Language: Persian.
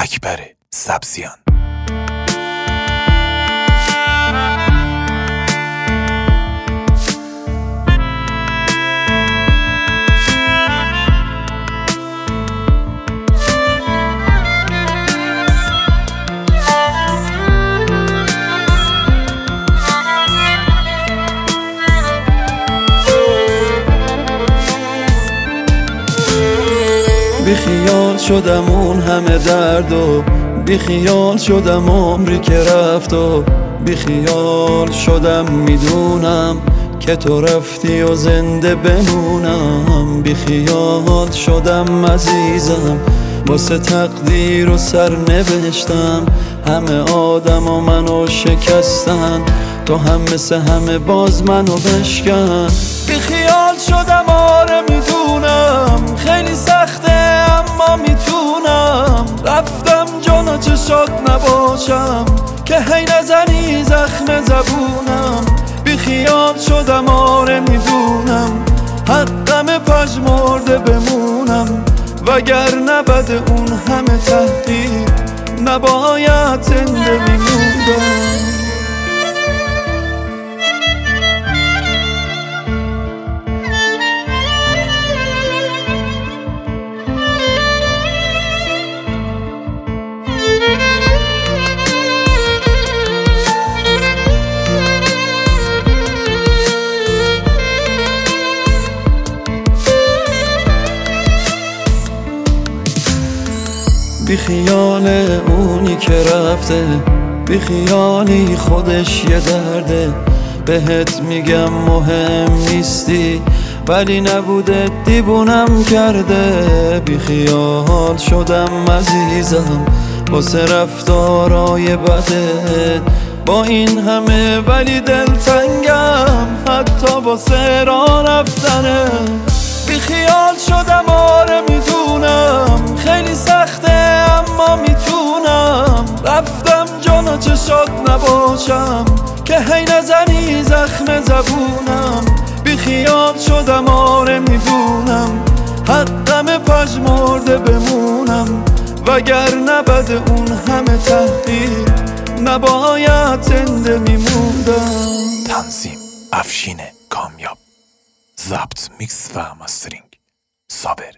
اکبر سبزیان. بیخیال شدم اون همه درد و بیخیال شدم عمری که رفت و بیخیال شدم میدونم که تو رفتی و زنده بمونم. بیخیال شدم عزیزم واسه تقدیر و سرنوشتم، همه آدم و منو شکستن، تو هم مثل همه باز منو بشکن. بیخیال شدم آره میدونم خیلی سخته اما میتونم، رفتم جانا چشات نباشم که هی نزنی زخم زبونم. بیخیال شدم آره میدونم حقم پژمرده بمونم، وگرنه بعد اون همه تحقیر نباید زنده میموندم. بیخیال اونی که رفته، بیخیالی خودش یه درده، بهت میگم مهم نیستی ولی نبوده دیوونم کرده. بیخیال شدم عزیزم واسه رفتارای بدت، با این همه ولی دلتنگم حتی واسه راه رفتنه. بیخیال شدم آره میدونم خیلی سخته اما میتونم، رفتم جانا چشات نباشم که هی نزنی زخم زبونم. بیخیال شدم آره میدونم حقم پژمرده بمونم، وگرنه بعد اون همه تحقیر نباید زنده میموندم. تنظیم افشین کامیاب، ضبط میکس و مسترینگ صابر